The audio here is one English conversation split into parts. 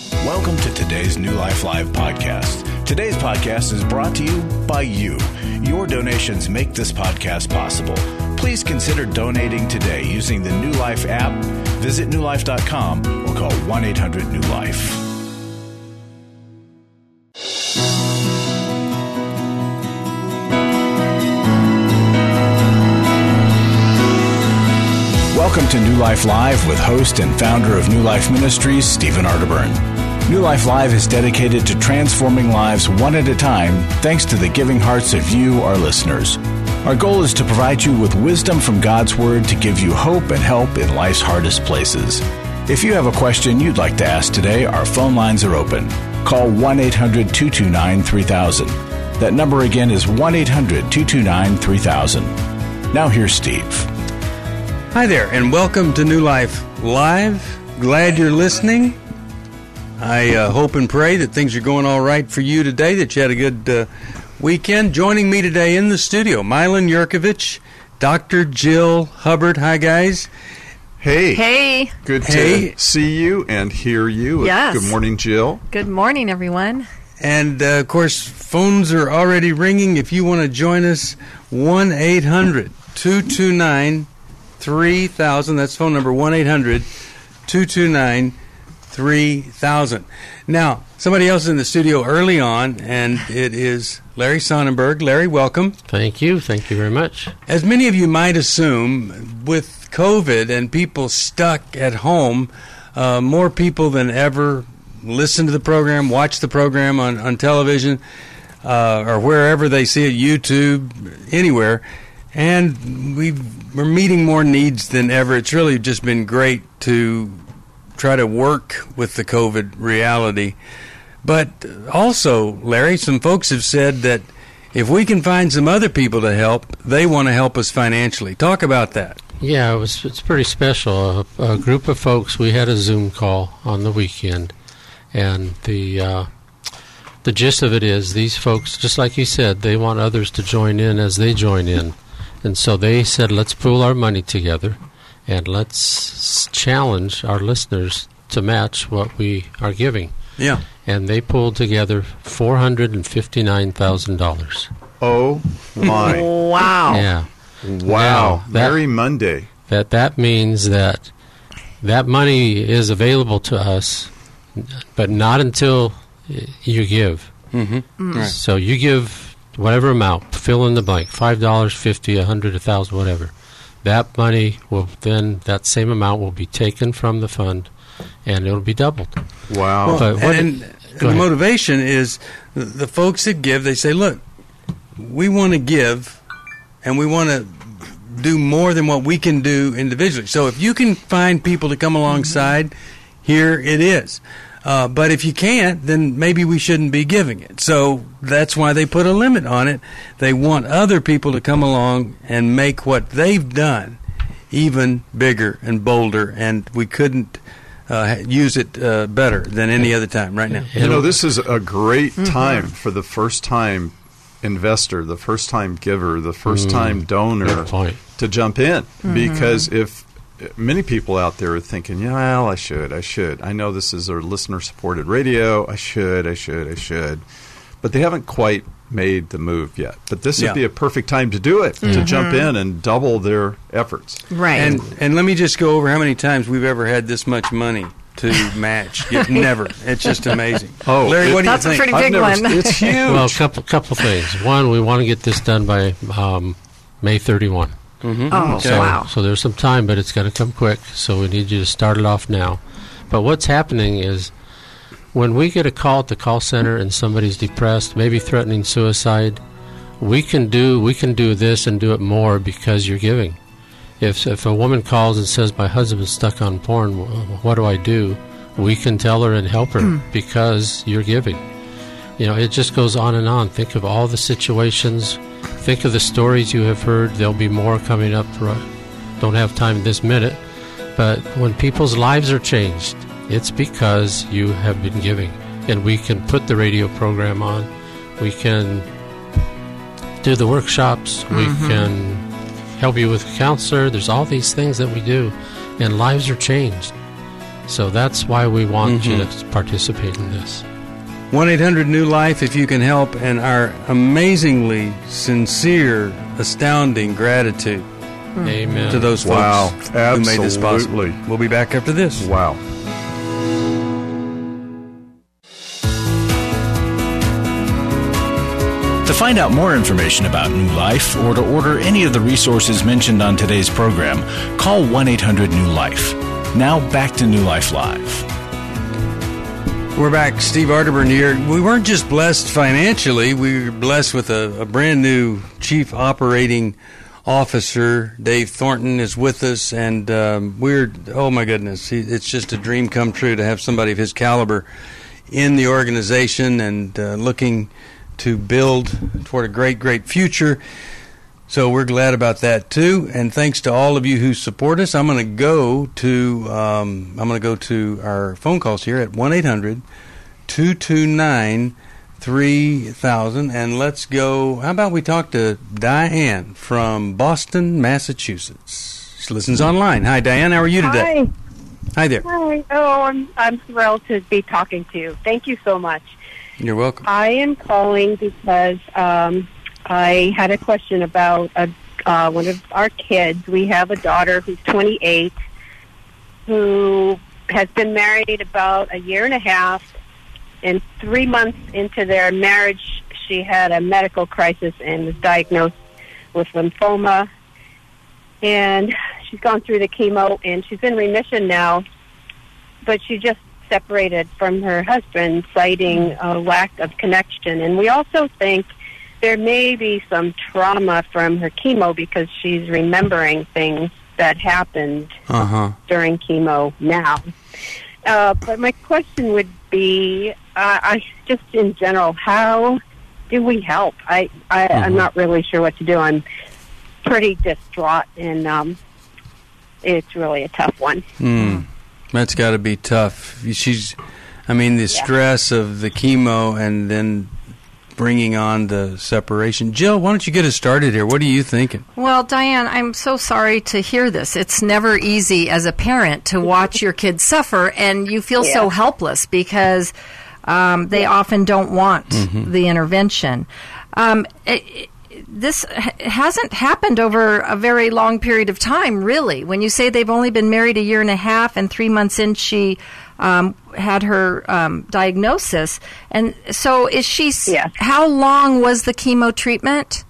Welcome to today's New Life Live podcast. Today's podcast is brought to you by you. Your donations make this podcast possible. Please consider donating today using the New Life app. Visit newlife.com or call 1-800-NEW-LIFE. Welcome to New Life Live with host and founder of New Life Ministries, Stephen Arterburn. New Life Live is dedicated to transforming lives one at a time thanks to the giving hearts of you, our listeners. Our goal is to provide you with wisdom from God's Word to give you hope and help in life's hardest places. If you have a question you'd like to ask today, our phone lines are open. Call 1-800-229-3000. That number again is 1-800-229-3000. Now here's Steve. Hi there, and welcome to New Life Live. Glad you're listening. I hope and pray that things are going all right for you today, that you had a good weekend. Joining me today in the studio, Milan Yurkovich, Dr. Jill Hubbard. Hi, guys. Hey. Hey. Good to see you and hear you. Yes. Good morning, Jill. Good morning, everyone. And, of course, phones are already ringing. If you want to join us, 1-800-229-3000. That's phone number 1-800-229-3000. Now, somebody else in the studio early on, and it is Larry Sonnenberg. Larry, welcome. Thank you. Thank you very much. As many of you might assume, with COVID and people stuck at home, more people than ever listen to the program, watch the program on television, or wherever they see it, YouTube, anywhere. And we're meeting more needs than ever. It's really just been great to try to work with the COVID reality. But also, Larry, some folks have said that if we can find some other people to help, they want to help us financially. Talk about that. Yeah, it's pretty special. A group of folks, we had a Zoom call on the weekend, and the gist of it is these folks, just like you said, they want others to join in as they join in. And so they said, let's pool our money together, and let's challenge our listeners to match what we are giving. Yeah. And they pulled together $459,000. Oh, my. Wow. Yeah. Wow. Merry Monday. That means that money is available to us, but not until you give. Mm-hmm. Right. So you give whatever amount, fill in the blank, $5, $50, $100, $1,000, whatever. That money will then, that same amount will be taken from the fund, and it'll be doubled. Wow. Well, and the motivation is the folks that give, they say, look, we want to give, and we want to do more than what we can do individually. So if you can find people to come alongside, here it is. But if you can't, then maybe we shouldn't be giving it. So that's why they put a limit on it. They want other people to come along and make what they've done even bigger and bolder, and we couldn't use it better than any other time right now. You know, this is a great time for the first-time investor, the first-time giver, the first-time donor to jump in. Because if many people out there are thinking, yeah, well, I should. I know this is our listener-supported radio. I should. But they haven't quite made the move yet. But this would be a perfect time to do it, to jump in and double their efforts. Right. And let me just go over how many times we've ever had this much money to match. Never. It's just amazing. Oh, Larry, what do you think? That's a pretty big one. It's huge. Well, a couple things. One, we want to get this done by May 31. Mm-hmm. Oh, Okay. wow. So there's some time, but it's going to come quick, so we need you to start it off now. But what's happening is when we get a call at the call center and somebody's depressed, maybe threatening suicide, we can do this and do it more because you're giving. If a woman calls and says, my husband's stuck on porn, what do? We can tell her and help her because you're giving. You know, it just goes on and on. Think of all the situations. Think of the stories you have heard. There'll be more coming up. Don't have time this minute. But when people's lives are changed, it's because you have been giving. And we can put the radio program on. We can do the workshops. We can help you with a counselor. There's all these things that we do. And lives are changed. So that's why we want you to participate in this. 1-800-NEW-LIFE if you can help, and our amazingly sincere, astounding gratitude Amen. to those folks Wow, who made this possible. absolutely. We'll be back after this. Wow. To find out more information about New Life or to order any of the resources mentioned on today's program, call 1-800-NEW-LIFE. Now back to New Life Live. We're back. Steve Arterburn here. We weren't just blessed financially. We were blessed with a brand new Chief Operating Officer. Dave Thornton is with us, and oh my goodness, it's just a dream come true to have somebody of his caliber in the organization and looking to build toward a great, great future. So we're glad about that too, and thanks to all of you who support us. I'm going to go to our phone calls here at 1-800-229-3000, and let's go. How about we talk to Diane from Boston, Massachusetts? She listens online. Hi, Diane. How are you today? Hi there. Hi. Oh, I'm thrilled to be talking to you. Thank you so much. You're welcome. I am calling because I had a question about one of our kids. We have a daughter who's 28 who has been married about a year and a half, and 3 months into their marriage, she had a medical crisis and was diagnosed with lymphoma. And she's gone through the chemo, and she's in remission now, but she just separated from her husband, citing a lack of connection. And we also think there may be some trauma from her chemo because she's remembering things that happened during chemo now. But my question would be, just in general, how do we help? I'm not really sure what to do. I'm pretty distraught, and it's really a tough one. That's got to be tough. The stress of the chemo and then bringing on the separation. Jill, why don't you get us started here? What are you thinking? Well, Diane, I'm so sorry to hear this. It's never easy as a parent to watch your kids suffer, and you feel so helpless because they often don't want the intervention. This hasn't happened over a very long period of time, really. When you say they've only been married a year and a half, and 3 months in she had her diagnosis. And so is she... How long was the chemo treatment?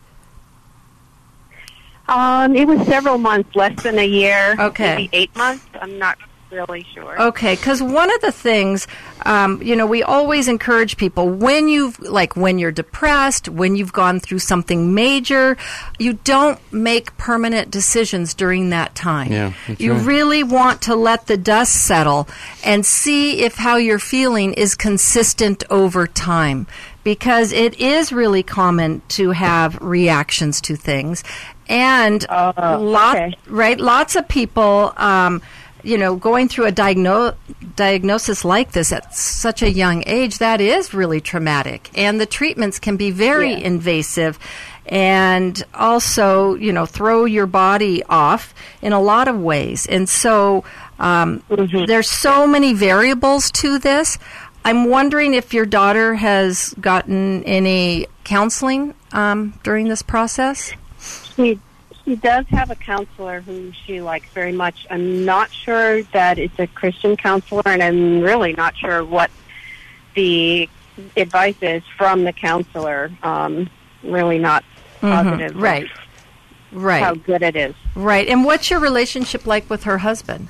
It was several months, less than a year. Okay. Maybe 8 months. I'm not really sure. Okay, because one of the things, we always encourage people when you're depressed, when you've gone through something major, you don't make permanent decisions during that time. Yeah, you really want to let the dust settle and see if how you're feeling is consistent over time, because it is really common to have reactions to things, and lots of people. Going through a diagnosis like this at such a young age, that is really traumatic. And the treatments can be very invasive and also, throw your body off in a lot of ways. And so there's so many variables to this. I'm wondering if your daughter has gotten any counseling during this process? She does have a counselor who she likes very much. I'm not sure that it's a Christian counselor, and I'm really not sure what the advice is from the counselor. Really not positive. Right. How good it is. Right. And what's your relationship like with her husband?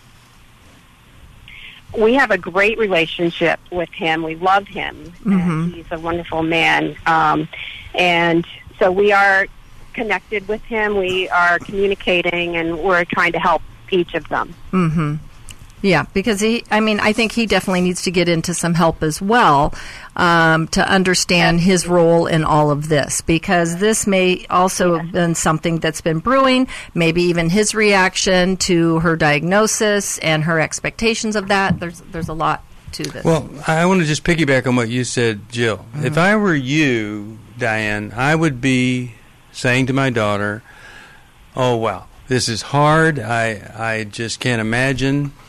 We have a great relationship with him. We love him. And he's a wonderful man. And so we are connected with him. We are communicating, and we're trying to help each of them. Yeah, because I think he definitely needs to get into some help as well to understand his role in all of this, because this may also have been something that's been brewing, maybe even his reaction to her diagnosis and her expectations of that. There's a lot to this. Well, I want to just piggyback on what you said, Jill. If I were you, Diane, I would be saying to my daughter, oh, wow, this is hard. I just can't imagine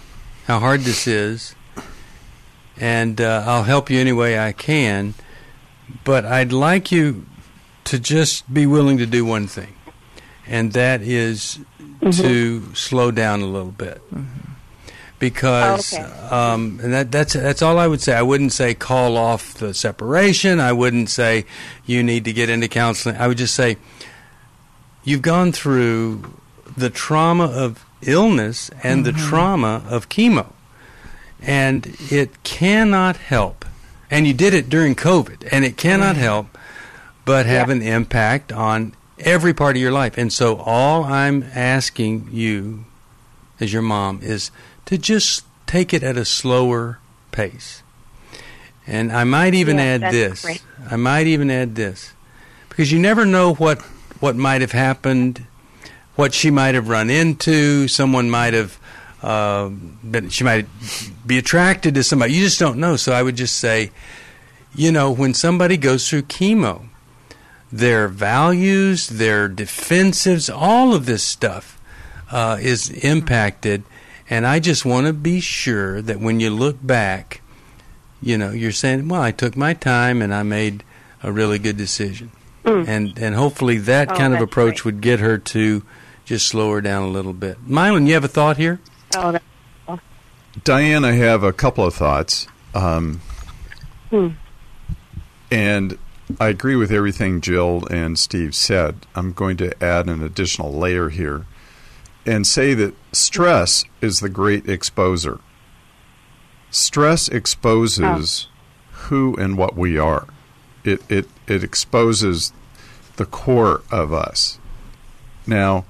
how hard this is, and I'll help you any way I can. But I'd like you to just be willing to do one thing, and that is to slow down a little bit. Because and that's all I would say. I wouldn't say call off the separation. I wouldn't say you need to get into counseling. I would just say you've gone through the trauma of illness and the trauma of chemo, and it cannot help. And you did it during COVID, and it cannot help but have an impact on every part of your life. And so all I'm asking you as your mom is to just take it at a slower pace. And I might even add this. Great. I might even add this. Because you never know what might have happened, what she might have run into, someone might have, she might be attracted to somebody. You just don't know. So I would just say, when somebody goes through chemo, their values, their defensives, all of this stuff is impacted. And I just want to be sure that when you look back, you're saying, well, I took my time and I made a really good decision. And hopefully that kind of approach would get her to just slow her down a little bit. Mylan, you have a thought here? Diane, I have a couple of thoughts. And I agree with everything Jill and Steve said. I'm going to add an additional layer here and say that stress is the great exposer. Stress exposes who and what we are. It exposes the core of us. Now,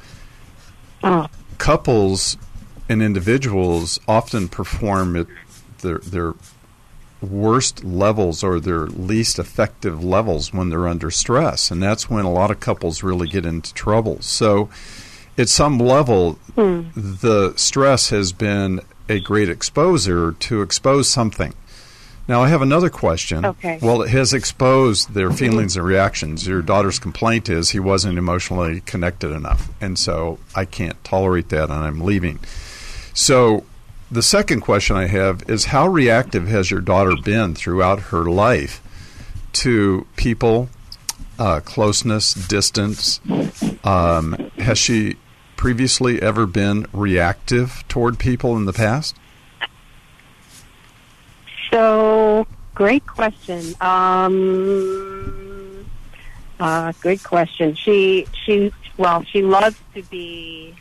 couples and individuals often perform at their worst levels or their least effective levels when they're under stress, and that's when a lot of couples really get into trouble. So at some level, the stress has been a great exposer to expose something. Now, I have another question. Well, it has exposed their feelings and reactions. Your daughter's complaint is he wasn't emotionally connected enough, and so I can't tolerate that, and I'm leaving. So the second question I have is, how reactive has your daughter been throughout her life to people, closeness, distance? Has she previously ever been reactive toward people in the past? So, great question. Good question. She loves to be,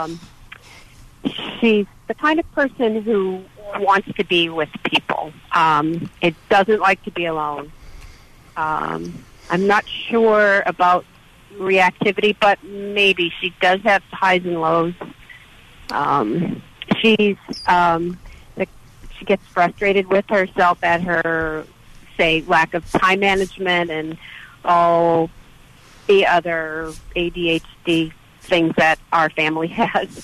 she's the kind of person who wants to be with people. It doesn't like to be alone. I'm not sure about reactivity, but maybe she does have highs and lows. She gets frustrated with herself at her, say, lack of time management and all the other ADHD things that our family has.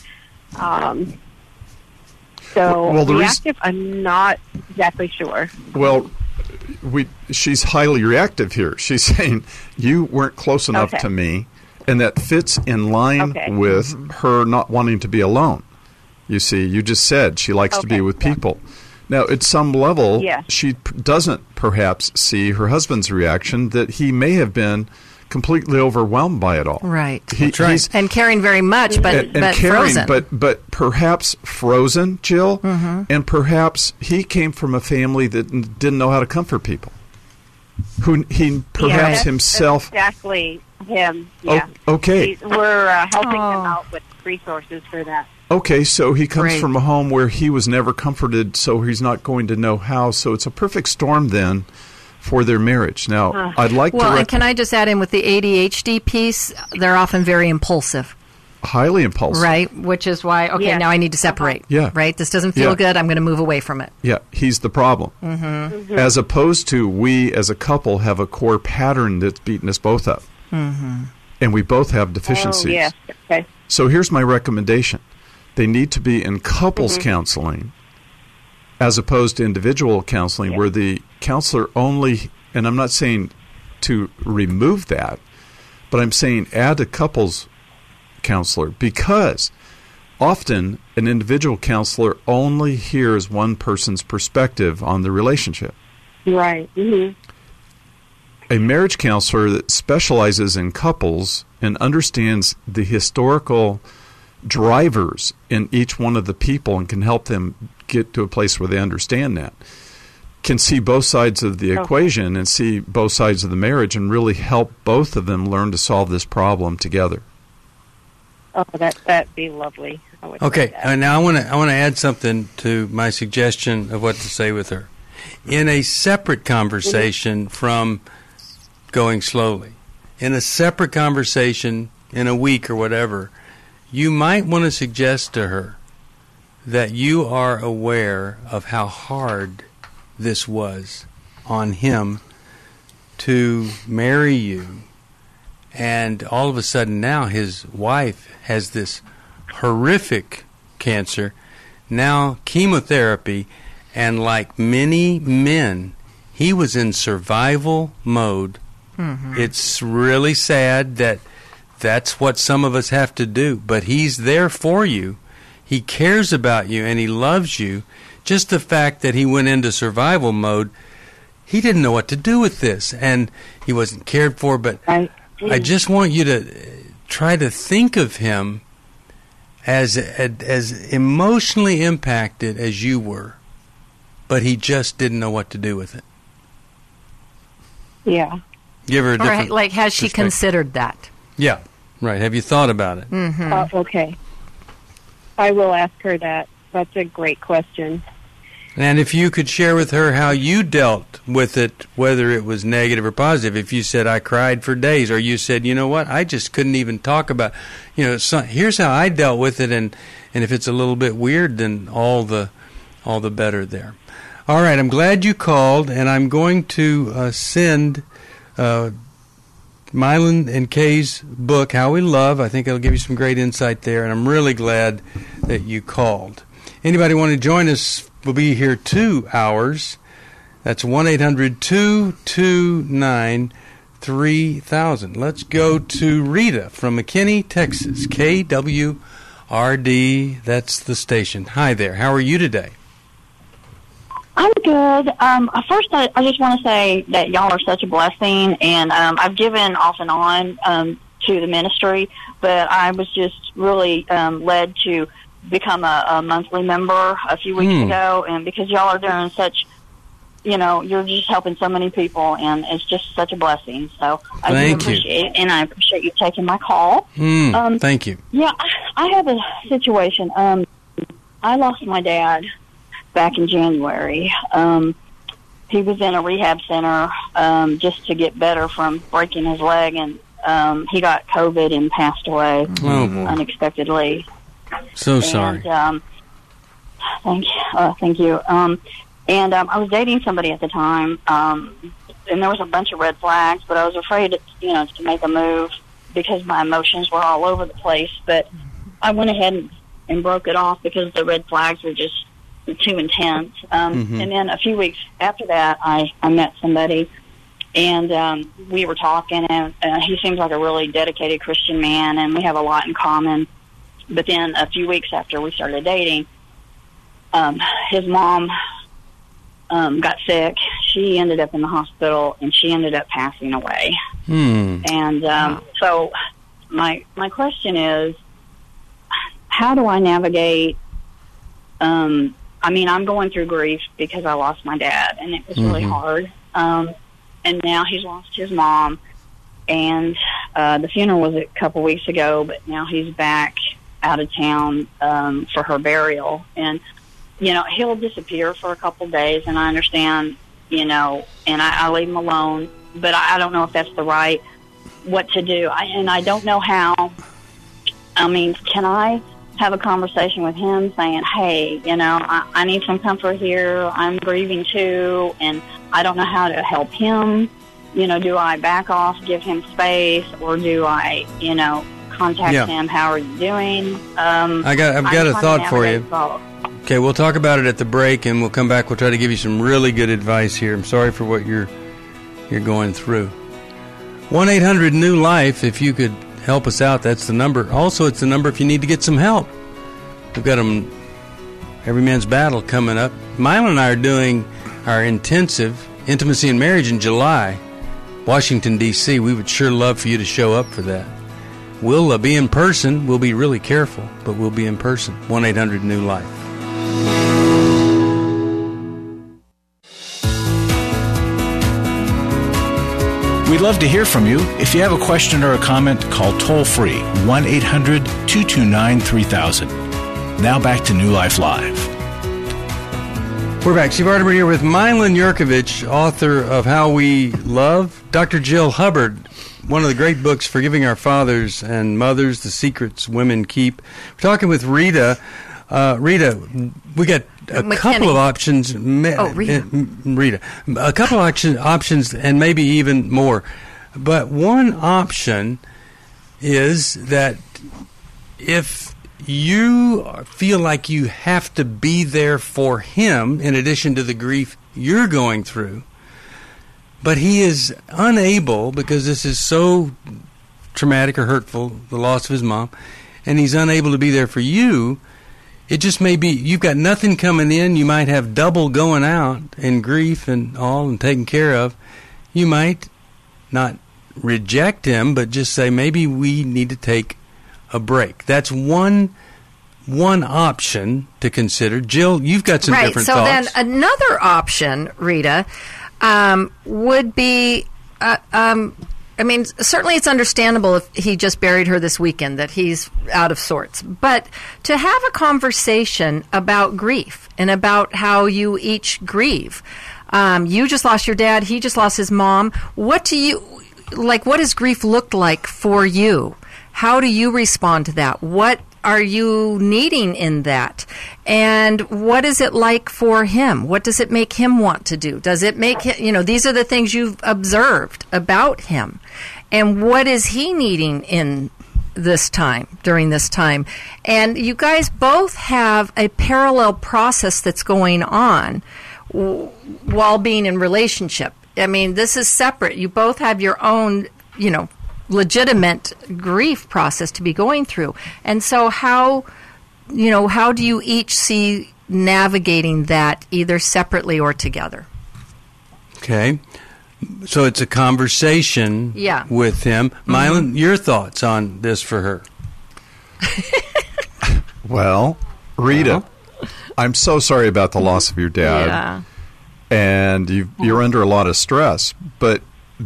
Reactive, I'm not exactly sure. Well, she's highly reactive here. She's saying you weren't close enough to me, and that fits in line with her not wanting to be alone. You see, you just said she likes to be with people. Now, at some level, she doesn't perhaps see her husband's reaction that he may have been completely overwhelmed by it all. Right. And caring very much, but caring, frozen. But perhaps frozen, Jill, and perhaps he came from a family that didn't know how to comfort people. He perhaps himself... That's exactly him, yeah. Okay. We're helping him out with resources for that. Okay, so he comes from a home where he was never comforted, so he's not going to know how. So it's a perfect storm then for their marriage. Now, I'd like to... Well, and can I just add in with the ADHD piece, they're often very impulsive. Highly impulsive. Right, which is why, now I need to separate. Right, this doesn't feel good, I'm going to move away from it. Yeah, he's the problem. As opposed to we as a couple have a core pattern that's beaten us both up. And we both have deficiencies. So here's my recommendation. They need to be in couples counseling as opposed to individual counseling where the counselor only, and I'm not saying to remove that, but I'm saying add a couples counselor, because often an individual counselor only hears one person's perspective on the relationship. Right. Mm-hmm. A marriage counselor that specializes in couples and understands the historical drivers in each one of the people and can help them get to a place where they understand that, can see both sides of the equation and see both sides of the marriage and really help both of them learn to solve this problem together. Oh, that'd be lovely. Okay, now I want to add something to my suggestion of what to say with her. In a separate conversation from going slowly, in a separate conversation in a week or whatever, you might want to suggest to her that you are aware of how hard this was on him to marry you, and all of a sudden now his wife has this horrific cancer, now chemotherapy, and like many men, he was in survival mode. Mm-hmm. It's really sad that that's what some of us have to do, but he's there for you. He cares about you and he loves you. Just the fact that he went into survival mode, he didn't know what to do with this, and he wasn't cared for. But I just want you to try to think of him as emotionally impacted as you were, but he just didn't know what to do with it. Yeah. Give her a different like, has she considered that? Yeah, right. Have you thought about it? Mm-hmm. Okay. I will ask her that. That's a great question. And if you could share with her how you dealt with it, whether it was negative or positive, if you said, I cried for days, or you said, you know what, I just couldn't even talk about, here's how I dealt with it, and if it's a little bit weird, then all the better there. All right, I'm glad you called, and I'm going to send Mylan and Kay's book, How We Love. I think it'll give you some great insight there, and I'm really glad that you called. Anybody want to join us? We'll be here 2 hours. That's 1-800-229-3000. Let's go to Rita from McKinney, Texas. KWRD, that's the station. Hi there. How are you today? I'm good. First, I just want to say that y'all are such a blessing, and I've given off and on to the ministry, but I was just really led to become a monthly member a few weeks ago, and because y'all are doing such, you're just helping so many people, and it's just such a blessing. So I do appreciate it, and I appreciate you taking my call. Thank you. Yeah, I have a situation. I lost my dad back in January. He was in a rehab center just to get better from breaking his leg, and he got COVID and passed away unexpectedly. So sorry. And, thank you. And I was dating somebody at the time, and there was a bunch of red flags, but I was afraid, to make a move because my emotions were all over the place. But I went ahead and broke it off because the red flags were just too intense. And then a few weeks after that, I met somebody, and we were talking, and he seems like a really dedicated Christian man, and we have a lot in common. But then a few weeks after we started dating, his mom got sick. She ended up in the hospital, and she ended up passing away. And so my question is, how do I navigate? I'm going through grief because I lost my dad, and it was really hard. And now he's lost his mom, and the funeral was a couple weeks ago, but now he's back out of town for her burial. And, he'll disappear for a couple days, and I understand, and I leave him alone, but I don't know if that's what to do. I don't know how. Can I have a conversation with him saying, hey, I need some comfort here. I'm grieving too, and I don't know how to help him. Do I back off, give him space, or do I, contact him? How are you doing? I've got a thought for you. Okay, we'll talk about it at the break, and we'll come back. We'll try to give you some really good advice here. I'm sorry for what you're going through. 1-800-NEW-LIFE, if you could help us out, that's the number. Also, it's the number if you need to get some help. We've got them, Every Man's Battle coming up. Mylon and I are doing our intensive Intimacy and Marriage in July, Washington, D.C. We would sure love for you to show up for that. We'll be in person. We'll be really careful, but we'll be in person. 1-800-NEW-LIFE. We'd love to hear from you. If you have a question or a comment, call toll-free 1-800-229-3000. Now back to New Life Live. We're back. Steve Arterburn here with Mylon Yurkovich, author of How We Love. Dr. Jill Hubbard, one of the great books, Forgiving Our Fathers and Mothers, The Secrets Women Keep. We're talking with Rita. Rita, we got a couple of options. Rita. A couple of options and maybe even more. But one option is that if you feel like you have to be there for him in addition to the grief you're going through, but he is unable, because this is so traumatic or hurtful, the loss of his mom, and he's unable to be there for you, it just may be you've got nothing coming in. You might have double going out in grief and all and taken care of. You might not reject him, but just say, maybe we need to take a break. That's one option to consider. Jill, you've got some different thoughts. Right, so then another option, Rita, would be, certainly it's understandable if he just buried her this weekend, that he's out of sorts. But to have a conversation about grief and about how you each grieve. You just lost your dad. He just lost his mom. What does grief look like for you? How do you respond to that? What are you needing in that? And what is it like for him? What does it make him want to do? Does it make him, these are the things you've observed about him. And what is he needing in this time, during this time? And you guys both have a parallel process that's going on while being in relationship. I mean, this is separate. You both have your own, legitimate grief process to be going through. And so how do you each see navigating that either separately or together? Okay. So it's a conversation with him. Mylon, your thoughts on this for her? Well, Rita, I'm so sorry about the loss of your dad. Yeah. And you're under a lot of stress. But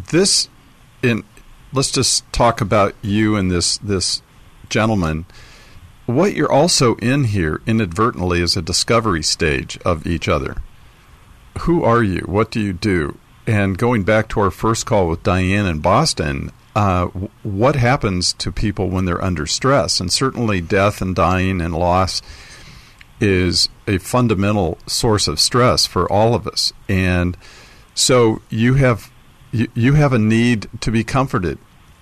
let's just talk about you and this gentleman. What you're also in here inadvertently is a discovery stage of each other. Who are you? What do you do? And going back to our first call with Diane in Boston, what happens to people when they're under stress? And certainly death and dying and loss is a fundamental source of stress for all of us. And so you have a need to be comforted.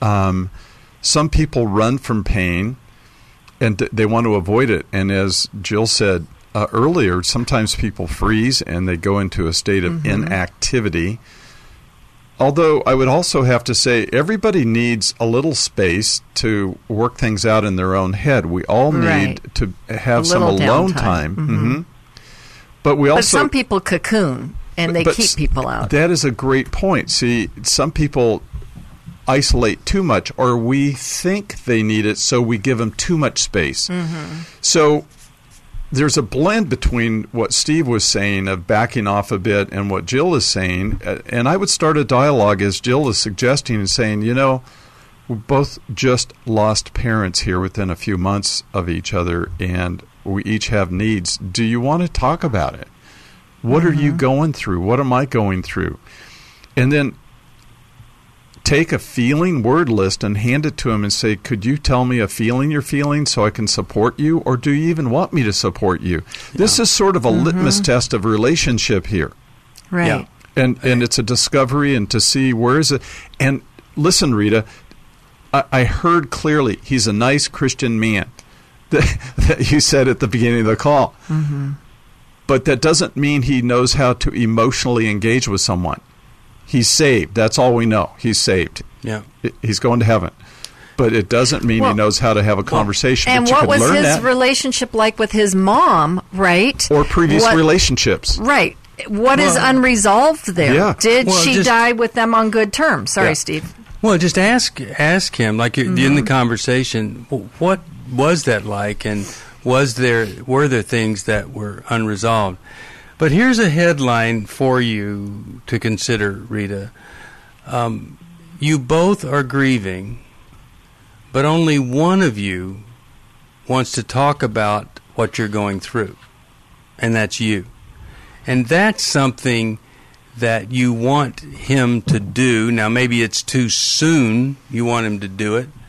Some people run from pain and they want to avoid it. And as Jill said earlier, sometimes people freeze and they go into a state of inactivity. Although I would also have to say everybody needs a little space to work things out in their own head. We all need to have some alone time. But some people cocoon and they keep people out. That is a great point. See, some people isolate too much, or we think they need it, so we give them too much space. So there's a blend between what Steve was saying of backing off a bit and what Jill is saying. And I would start a dialogue, as Jill is suggesting, and saying, we both just lost parents here within a few months of each other, and we each have needs. Do you want to talk about it? What are you going through? What am I going through? And then take a feeling word list and hand it to him and say, could you tell me a feeling you're feeling so I can support you? Or do you even want me to support you? This is sort of a litmus test of relationship here. Right. Yeah. And it's a discovery, and to see where is it. And listen, Rita, I heard clearly he's a nice Christian man that you said at the beginning of the call. But that doesn't mean he knows how to emotionally engage with someone. He's saved. That's all we know. He's saved. Yeah. He's going to heaven. But it doesn't mean he knows how to have a conversation. And but you what could was learn his that. relationship like with his mom, right? Or previous relationships. Right. What is unresolved there? Yeah. Did she die with them on good terms? Sorry, Yeah. Steve. Well, just ask him, like in the conversation, what was that like, and were there things that were unresolved? But here's a headline for you to consider, Rita. You both are grieving, but only one of you wants to talk about what you're going through, and that's you. And that's something that you want him to do. Now, maybe it's too soon you want him to do it.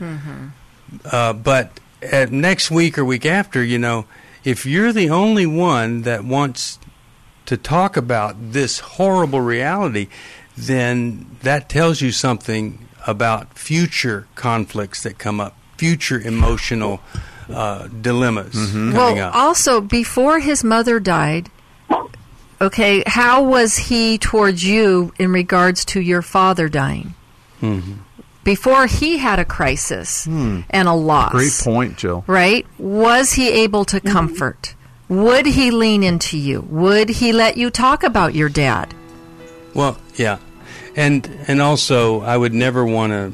But next week or week after, if you're the only one that wants to talk about this horrible reality, then that tells you something about future conflicts that come up, future emotional dilemmas coming up. Also, before his mother died, okay, how was he towards you in regards to your father dying? Before he had a crisis and a loss. Great point, Jill. Right? Was he able to comfort? Would he lean into you? Would he let you talk about your dad? Well, yeah. And also, I would never want to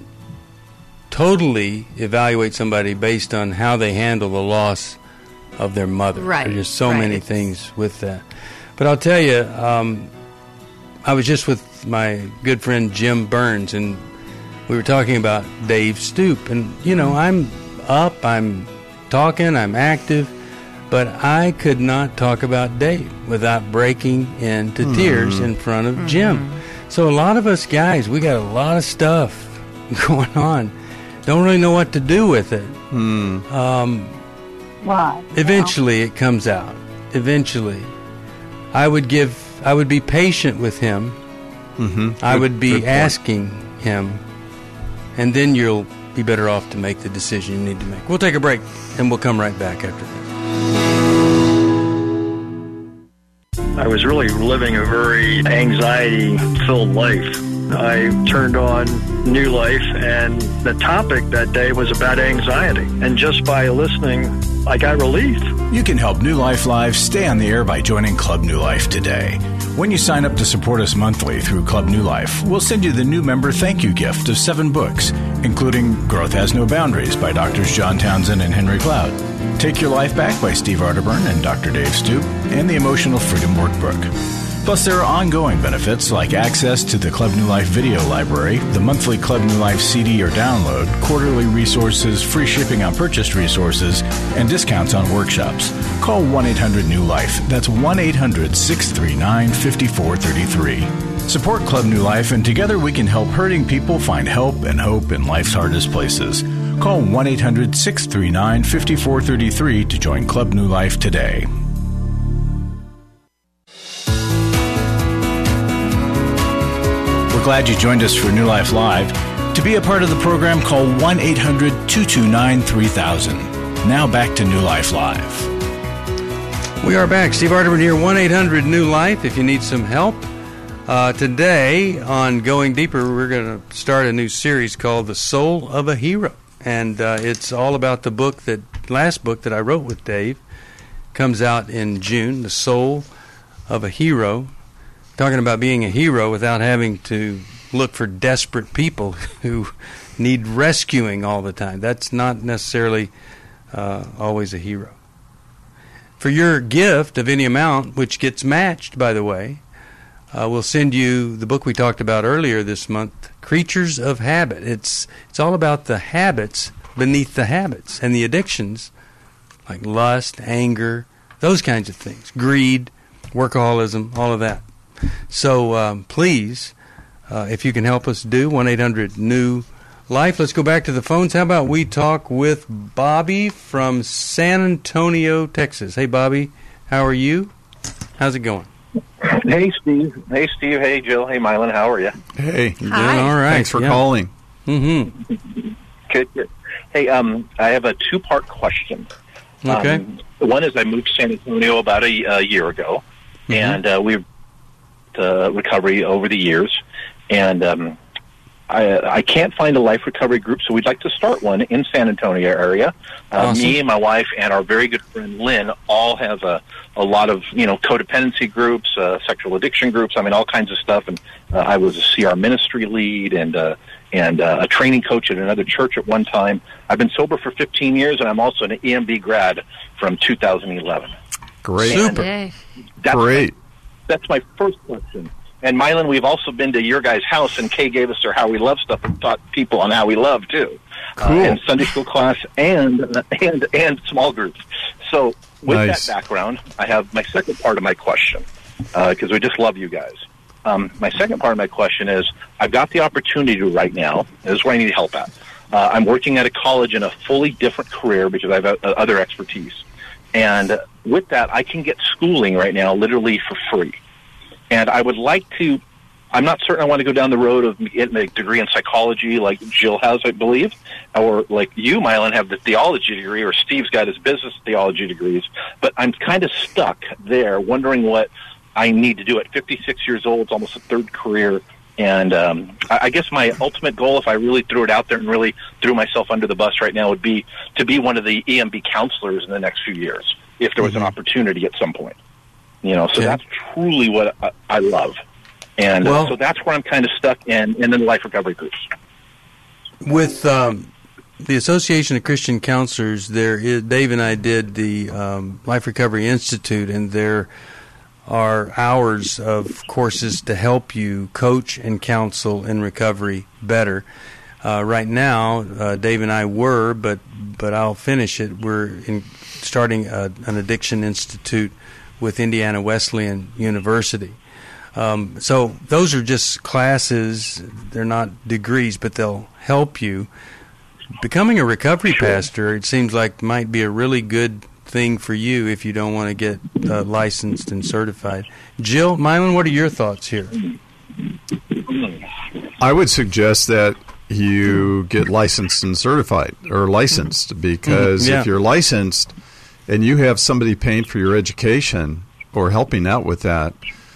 totally evaluate somebody based on how they handle the loss of their mother. Right. There's just so many things with that. But I'll tell you, I was just with my good friend Jim Burns, and we were talking about Dave Stoop. And, I'm up, I'm talking, I'm active, but I could not talk about Dave without breaking into tears in front of Jim. So a lot of us guys, we got a lot of stuff going on. Don't really know what to do with it. Eventually it comes out. Eventually. I would be patient with him. I would be asking him, and then you'll be better off to make the decision you need to make. We'll take a break, and we'll come right back after this. I was really living a very anxiety-filled life. I turned on New Life, and the topic that day was about anxiety. And just by listening, I got relief. You can help New Life Live stay on the air by joining Club New Life today. When you sign up to support us monthly through Club New Life, we'll send you the new member thank you gift of 7 books, including Growth Has No Boundaries by Drs. John Townsend and Henry Cloud, Take Your Life Back by Steve Arterburn and Dr. Dave Stoop, and the Emotional Freedom Workbook. Plus, there are ongoing benefits like access to the Club New Life video library, the monthly Club New Life CD or download, quarterly resources, free shipping on purchased resources, and discounts on workshops. Call 1-800-NEW-LIFE. That's 1-800-639-5433. Support Club New Life, and together we can help hurting people find help and hope in life's hardest places. Call 1-800-639-5433 to join Club New Life today. Glad you joined us for New Life Live. To be a part of the program, call 1-800-229-3000. Now back to New Life Live. We are back. Steve Arterburn here, 1-800-NEW-LIFE if you need some help. Today on Going Deeper, we're going to start a new series called The Soul of a Hero. And it's all about the last book that I wrote with Dave. Comes out in June, The Soul of a Hero. Talking about being a hero without having to look for desperate people who need rescuing all the time. That's not necessarily always a hero. For your gift of any amount, which gets matched, by the way, we'll send you the book we talked about earlier this month, Creatures of Habit. It's all about the habits beneath the habits and the addictions, like lust, anger, those kinds of things, greed, workaholism, all of that. So please, if you can help us do 1-800-NEW-LIFE. Let's go back to the phones. How about we talk with Bobby from San Antonio, Texas. Hey, Bobby, how are you? How's it going? Hey, Steve. Hey, Jill. Hey, Mylan. How are you? Hey. Doing all right. Thanks for calling. Mm-hmm. Good. Hey, I have a 2-part question. Okay. One is I moved to San Antonio about a year ago, and we've recovery over the years, and I can't find a life recovery group, so we'd like to start one in San Antonio area. Awesome. Me, my wife, and our very good friend Lynn all have a lot of codependency groups, sexual addiction groups. I mean, all kinds of stuff. And I was a CR ministry lead and a training coach at another church at one time. I've been sober for 15 years, and I'm also an EMB grad from 2011. Great, super, great. That's my first question. And Mylan, we've also been to your guys' house, and Kay gave us our How We Love stuff and taught people on how we love too, cool. In Sunday school class and small groups. So with nice. that background, I have my second part of my question because we just love you guys. My second part of my question is: I've got the opportunity right now. This is where I need help at. I'm working at a college in a fully different career because I have other expertise, and with that, I can get schooling right now literally for free. And I would like to, I'm not certain I want to go down the road of getting a degree in psychology like Jill has, I believe, or like you, Mylan, have the theology degree, or Steve's got his business theology degrees. But I'm kind of stuck there wondering what I need to do at 56 years old. It's almost a third career. And I guess my ultimate goal, if I really threw it out there and really threw myself under the bus right now, would be to be one of the EMB counselors in the next few years, if there was an opportunity at some point. So that's truly what I love. And so that's where I'm kind of stuck in the life recovery groups. With the Association of Christian Counselors, Dave and I did the Life Recovery Institute, and there are hours of courses to help you coach and counsel in recovery better. Right now, Dave and I were, but I'll finish it. We're starting an addiction institute with Indiana Wesleyan University. So those are just classes. They're not degrees, but they'll help you. Becoming a recovery pastor, it seems like might be a really good thing for you if you don't want to get licensed and certified. Jill, Mylan, what are your thoughts here? I would suggest that you get licensed and certified, or licensed, because if you're licensed and you have somebody paying for your education or helping out with that,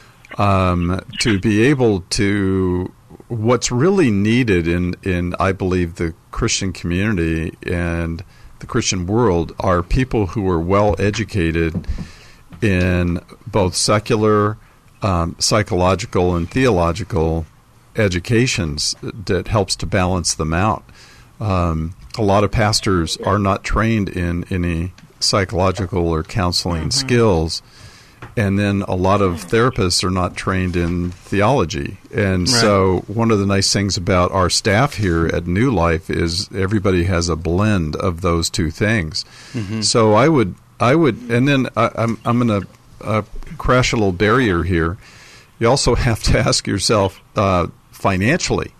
to be able to, what's really needed in I believe, the Christian community and the Christian world are people who are well educated in both secular, psychological, and theological educations that helps to balance them out. A lot of pastors are not trained in any psychological or counseling skills, and then a lot of therapists are not trained in theology. And so one of the nice things about our staff here at New Life is everybody has a blend of those two things. So I would, and then I'm going to crash a little barrier here. You also have to ask yourself financially.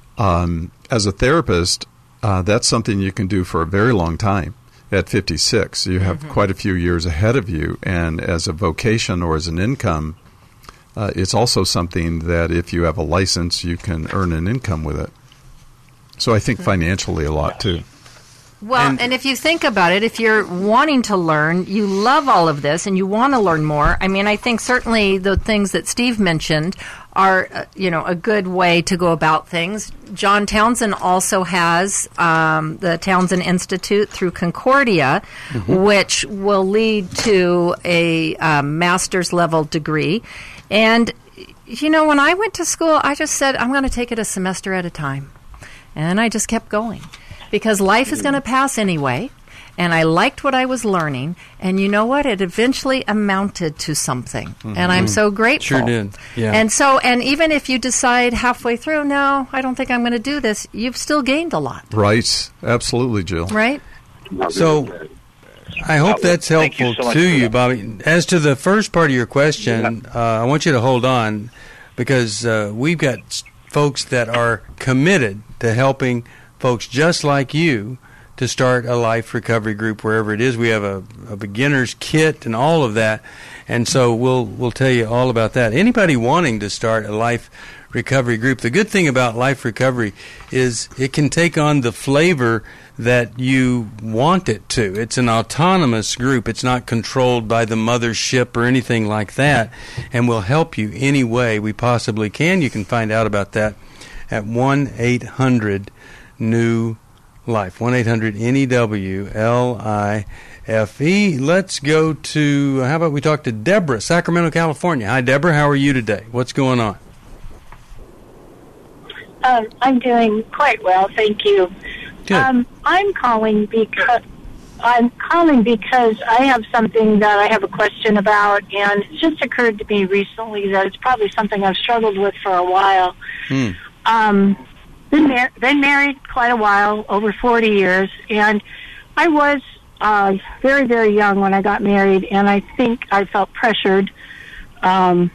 As a therapist, that's something you can do for a very long time. At 56, you have quite a few years ahead of you, and as a vocation or as an income, it's also something that if you have a license, you can earn an income with it. So I think financially a lot, too. Well, and if you think about it, if you're wanting to learn, you love all of this, and you want to learn more, I mean, I think certainly the things that Steve mentioned are, a good way to go about things. John Townsend also has the Townsend Institute through Concordia, which will lead to a master's level degree. And, when I went to school, I just said, I'm going to take it a semester at a time. And I just kept going. Because life is going to pass anyway, and I liked what I was learning, and you know what? It eventually amounted to something, and I'm so grateful. Sure did, yeah. And even if you decide halfway through, no, I don't think I'm going to do this, you've still gained a lot. Right, absolutely, Jill. Right? So I hope that's helpful to you, Bobby. As to the first part of your question, I want you to hold on, because we've got folks that are committed to helping folks just like you to start a life recovery group wherever it is. We have a beginner's kit and all of that, and so we'll tell you all about that. Anybody wanting to start a life recovery group, the good thing about life recovery is it can take on the flavor that you want it to. It's an autonomous group. It's not controlled by the mothership or anything like that, and we'll help you any way we possibly can. You can find out about that at 1-800-NEW-LIFE. 1-800-NEW-LIFE. Let's go to, how about we talk to Deborah, Sacramento, California. Hi, Deborah. How are you today? What's going on? I'm doing quite well, thank you. Good. I'm calling because I have something that I have a question about, and it just occurred to me recently that it's probably something I've struggled with for a while. Been married quite a while, over 40 years, and I was very, very young when I got married, and I think I felt pressured to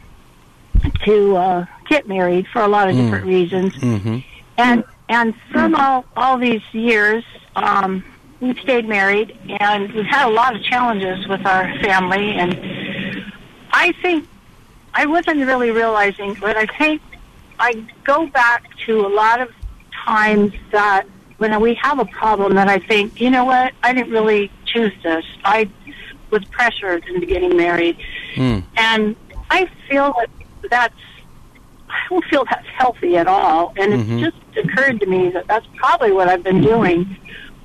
get married for a lot of different reasons. Mm-hmm. And from all these years, we've stayed married, and we've had a lot of challenges with our family, and I think I wasn't really realizing, but I think I go back to a lot of times that when we have a problem that I think, you know what, I didn't really choose this. I was pressured into getting married. And I feel I don't feel that's healthy at all. And it just occurred to me that that's probably what I've been doing.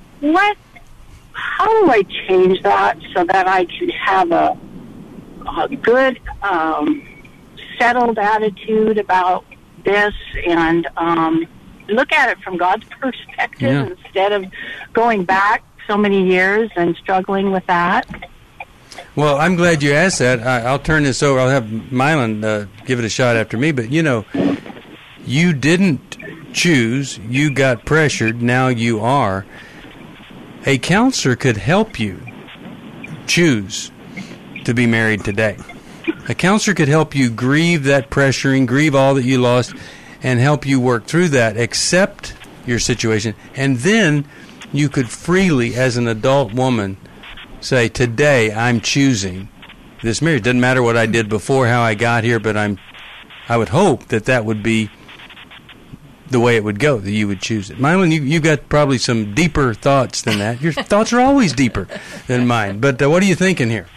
How do I change that so that I can have a good, settled attitude about this and look at it from God's perspective instead of going back so many years and struggling with that? Well, I'm glad you asked that. I'll turn this over. I'll have Mylon give it a shot after me. But, you know, you didn't choose. You got pressured. Now you are. A counselor could help you choose to be married today. A counselor could help you grieve that pressuring, grieve all that you lost, and help you work through that, accept your situation, and then you could freely, as an adult woman, say, today I'm choosing this marriage. Doesn't matter what I did before, how I got here, but I would hope that would be the way it would go, that you would choose it. Mylon, you've got probably some deeper thoughts than that. Your thoughts are always deeper than mine. But what are you thinking here?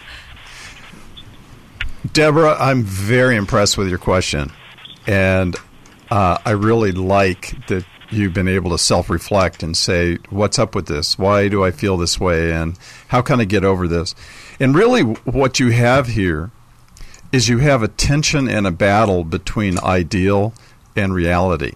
Deborah, I'm very impressed with your question. And I really like that you've been able to self-reflect and say, what's up with this? Why do I feel this way? And how can I get over this? And really what you have here is you have a tension and a battle between ideal and reality.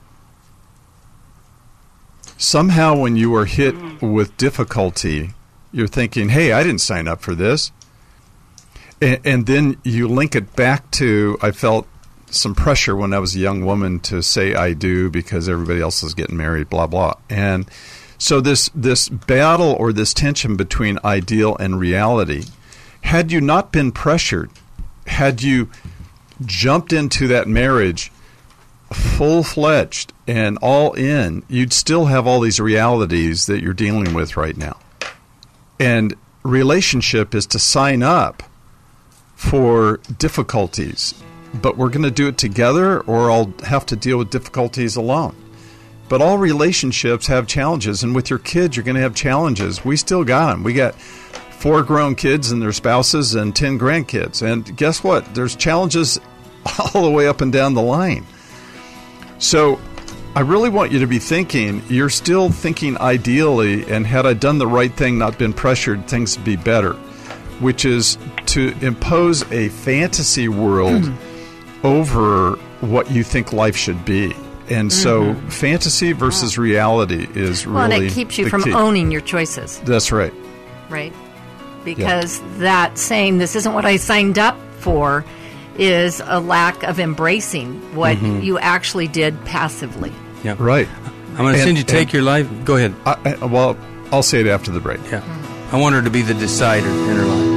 Somehow when you are hit with difficulty, you're thinking, hey, I didn't sign up for this. And then you link it back to, I felt some pressure when I was a young woman to say I do because everybody else is getting married, blah, blah. And so this battle or this tension between ideal and reality, had you not been pressured, had you jumped into that marriage full-fledged and all in, you'd still have all these realities that you're dealing with right now. And relationship is to sign up for difficulties, but we're going to do it together or I'll have to deal with difficulties alone. But all relationships have challenges, and with your kids, you're going to have challenges. We still got them. We got 4 grown kids and their spouses and 10 grandkids. And guess what? There's challenges all the way up and down the line. So I really want you to be thinking, you're still thinking ideally, and had I done the right thing, not been pressured, things would be better, which is to impose a fantasy world over what you think life should be. And so fantasy versus reality is really and it keeps you from key. Owning your choices. That's right. Right? Because that saying, this isn't what I signed up for, is a lack of embracing what you actually did passively. Yeah. Right. I'm going to send you Take Your Life. Go ahead. Well, I'll say it after the break. Yeah. I want her to be the decider in her life.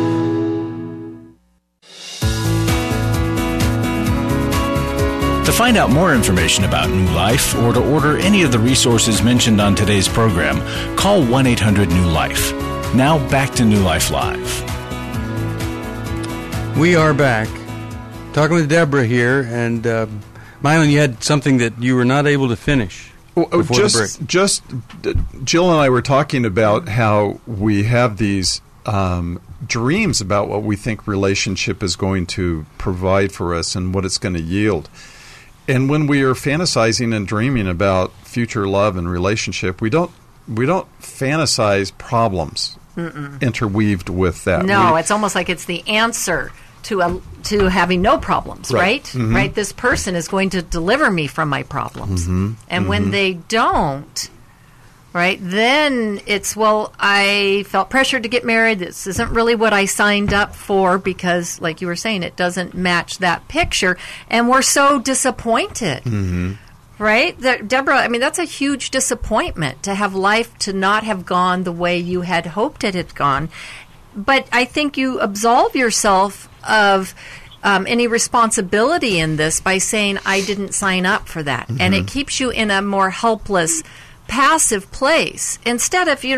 To find out more information about New Life or to order any of the resources mentioned on today's program, call 1-800-NEW-LIFE. Now back to New Life Live. We are back. Talking with Deborah here, and Mylon, you had something that you were not able to finish before the break. Just Jill and I were talking about how we have these dreams about what we think relationship is going to provide for us and what it's going to yield. And when we are fantasizing and dreaming about future love and relationship, we don't fantasize problems interweaved with that. No, it's almost like it's the answer to having no problems, right? Mm-hmm. Right? This person is going to deliver me from my problems. Mm-hmm. And when they don't, right, then it's, well, I felt pressured to get married. This isn't really what I signed up for because, like you were saying, it doesn't match that picture. And we're so disappointed. Mm-hmm. Right? Deborah, I mean, that's a huge disappointment to have life to not have gone the way you had hoped it had gone. But I think you absolve yourself of any responsibility in this by saying, I didn't sign up for that. Mm-hmm. And it keeps you in a more helpless, passive place. Instead of,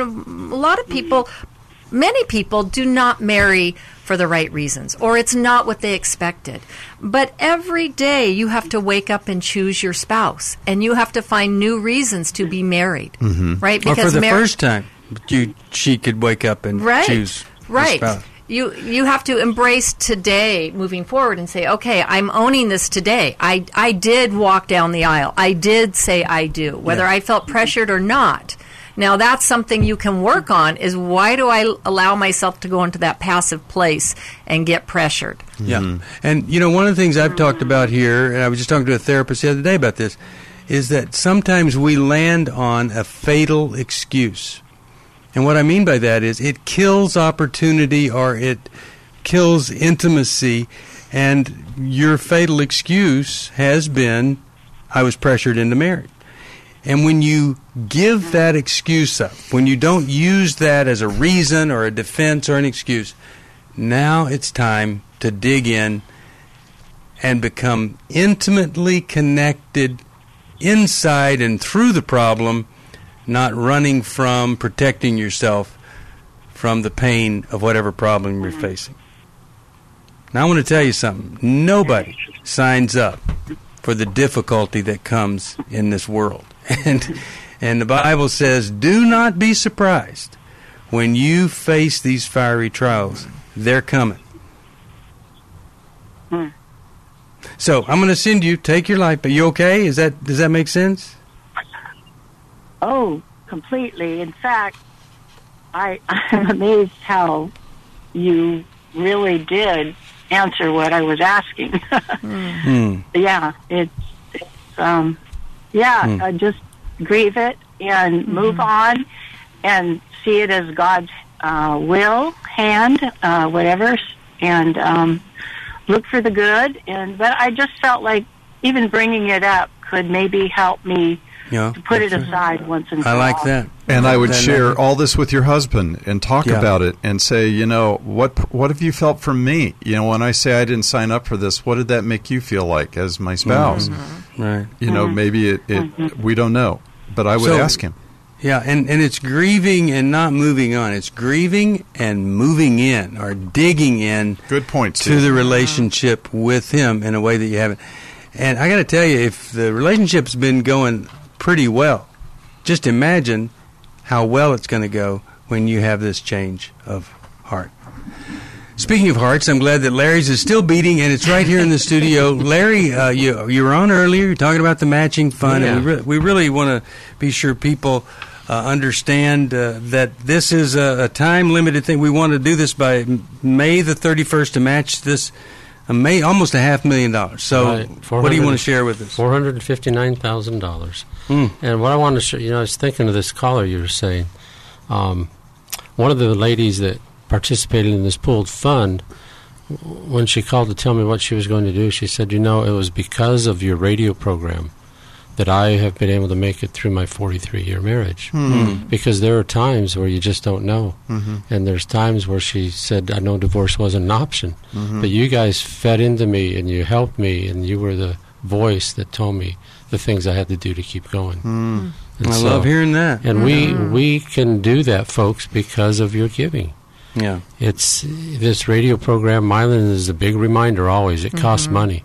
many people do not marry for the right reasons, or it's not what they expected. But every day you have to wake up and choose your spouse, and you have to find new reasons to be married, right? Because or for the first time, she could wake up and choose her spouse. You have to embrace today moving forward and say, okay, I'm owning this today. I did walk down the aisle. I did say I do, whether I felt pressured or not. Now, that's something you can work on, is why do I allow myself to go into that passive place and get pressured? Yeah. And, one of the things I've talked about here, and I was just talking to a therapist the other day about this, is that sometimes we land on a fatal excuse. And what I mean by that is it kills opportunity or it kills intimacy, and your fatal excuse has been, I was pressured into marriage. And when you give that excuse up, when you don't use that as a reason or a defense or an excuse, now it's time to dig in and become intimately connected inside and through the problem, not running from, protecting yourself from the pain of whatever problem you're facing. Now I want to tell you something. Nobody signs up for the difficulty that comes in this world. And the Bible says, do not be surprised when you face these fiery trials. They're coming. So I'm going to send you, take your life. Are you okay? Does that make sense? Oh, completely. In fact, I'm amazed how you really did answer what I was asking. Yeah, just grieve it and move on and see it as God's will, hand, whatever, and look for the good. But I just felt like even bringing it up could maybe help me to put it aside once and for all. I like that. And I would share all this with your husband and talk about it and say, what have you felt from me? When I say I didn't sign up for this, what did that make you feel like as my spouse? Right. Maybe we don't know. But I would ask him. Yeah, and it's grieving and not moving on. It's grieving and moving in or digging in. Good point, to the relationship with him in a way that you haven't. And I got to tell you, if the relationship's been going pretty well, just imagine how well it's going to go when you have this change of heart. Speaking of hearts, I'm glad that Larry's is still beating, and it's right here in the studio. Larry, you were on earlier. You're talking about the matching fund, and we really want to be sure people understand that this is a time-limited thing. We want to do this by May the 31st to match this almost $500,000. So what do you want to share with us? $459,000. And what I want to share, I was thinking of this caller you were saying. One of the ladies that participated in this pooled fund, when she called to tell me what she was going to do, she said, it was because of your radio program that I have been able to make it through my 43-year marriage. Because there are times where you just don't know. And there's times where she said, I know divorce wasn't an option. But you guys fed into me and you helped me and you were the voice that told me the things I had to do to keep going. I love hearing that. And we can do that, folks, because of your giving. Yeah, it's this radio program. Mylan is a big reminder. Always, it costs money,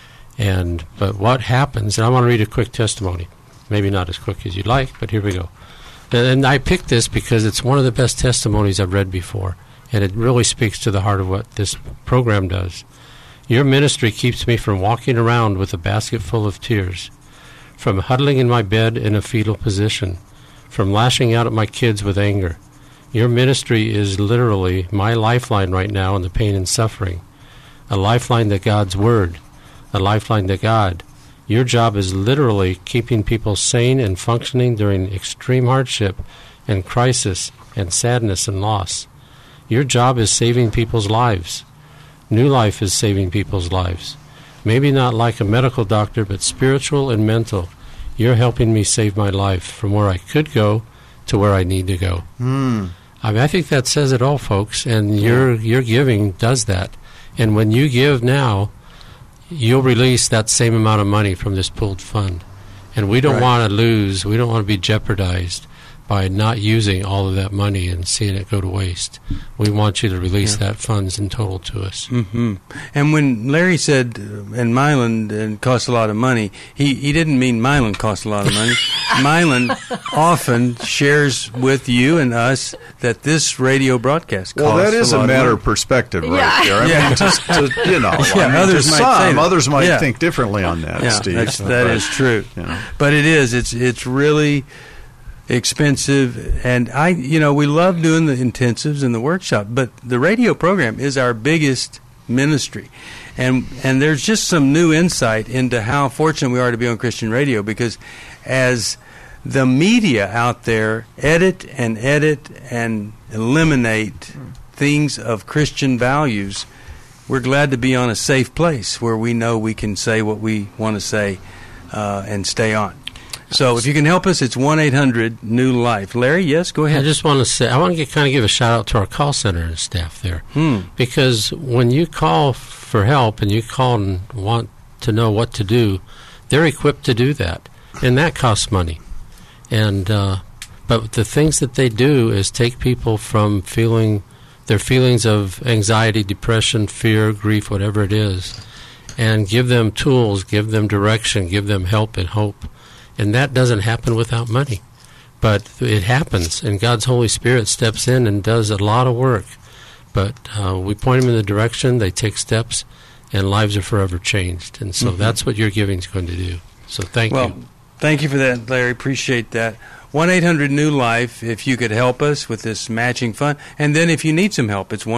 but what happens? And I want to read a quick testimony. Maybe not as quick as you'd like, but here we go. And I picked this because it's one of the best testimonies I've read before, and it really speaks to the heart of what this program does. Your ministry keeps me from walking around with a basket full of tears, from huddling in my bed in a fetal position, from lashing out at my kids with anger. Your ministry is literally my lifeline right now in the pain and suffering, a lifeline to God's Word, a lifeline to God. Your job is literally keeping people sane and functioning during extreme hardship and crisis and sadness and loss. Your job is saving people's lives. New Life is saving people's lives. Maybe not like a medical doctor, but spiritual and mental. You're helping me save my life from where I could go to where I need to go. I mean, I think that says it all, folks, and your giving does that. And when you give now, you'll release that same amount of money from this pooled fund. And we don't want to lose, we don't want to be jeopardized by not using all of that money and seeing it go to waste. We want you to release that funds in total to us. Mm-hmm. And when Larry said, and Mylan costs a lot of money, he didn't mean Mylan costs a lot of money. Mylan often shares with you and us that this radio broadcast costs a lot of money. Well, that is a matter of perspective right there. I mean, just to, you know, others might think differently on that, Steve. That is true. But it is. It's really expensive, and we love doing the intensives and the workshop, but the radio program is our biggest ministry, and there's just some new insight into how fortunate we are to be on Christian radio, because as the media out there edit and eliminate things of Christian values, we're glad to be on a safe place where we know we can say what we want to say and stay on. So if you can help us, it's 1-800-NEW-LIFE. Larry, yes, go ahead. I just want to say, I want to kind of give a shout-out to our call center and staff there. Because when you call for help and you call and want to know what to do, they're equipped to do that. And that costs money. And but the things that they do is take people from their feelings of anxiety, depression, fear, grief, whatever it is, and give them tools, give them direction, give them help and hope. And that doesn't happen without money. But it happens, and God's Holy Spirit steps in and does a lot of work. But we point them in the direction, they take steps, and lives are forever changed. And so that's what your giving is going to do. So thank you. Well, thank you for that, Larry. Appreciate that. 1-800-NEW-LIFE, if you could help us with this matching fund. And then if you need some help, it's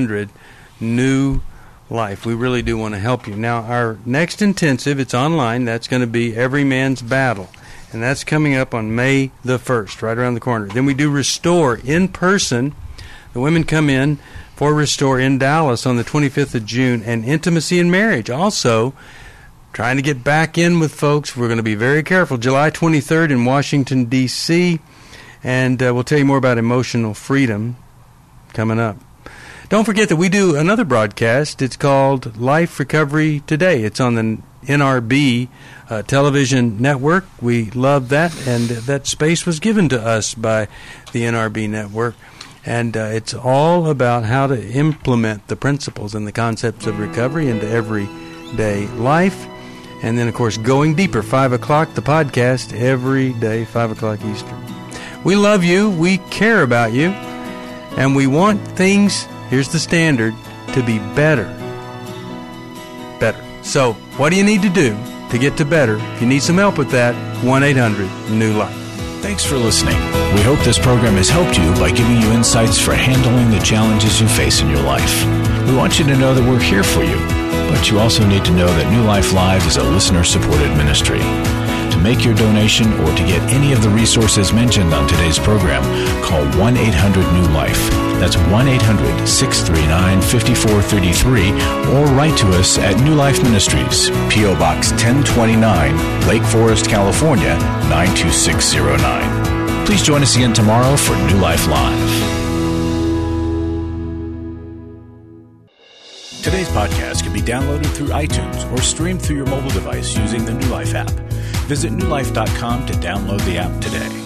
1-800-NEW-LIFE. We really do want to help you. Now, our next intensive, it's online. That's going to be Every Man's Battle. And that's coming up on May the 1st, right around the corner. Then we do Restore in person. The women come in for Restore in Dallas on the 25th of June. And Intimacy in Marriage. Also, trying to get back in with folks. We're going to be very careful. July 23rd in Washington, D.C. And we'll tell you more about emotional freedom coming up. Don't forget that we do another broadcast. It's called Life Recovery Today. It's on the NRB television network. We love that, and that space was given to us by the NRB network. And it's all about how to implement the principles and the concepts of recovery into everyday life. And then, of course, Going Deeper, 5 o'clock, the podcast, every day, 5 o'clock Eastern. We love you. We care about you. And we want things, here's the standard, to be better. Better. So, what do you need to do to get to better? If you need some help with that, 1-800-NEW-LIFE. Thanks for listening. We hope this program has helped you by giving you insights for handling the challenges you face in your life. We want you to know that we're here for you, but you also need to know that New Life Live is a listener-supported ministry. To make your donation or to get any of the resources mentioned on today's program, call 1-800-NEW-LIFE. That's 1-800-639-5433, or write to us at New Life Ministries, P.O. Box 1029, Lake Forest, California, 92609. Please join us again tomorrow for New Life Live. Today's podcast can be downloaded through iTunes or streamed through your mobile device using the New Life app. Visit newlife.com to download the app today.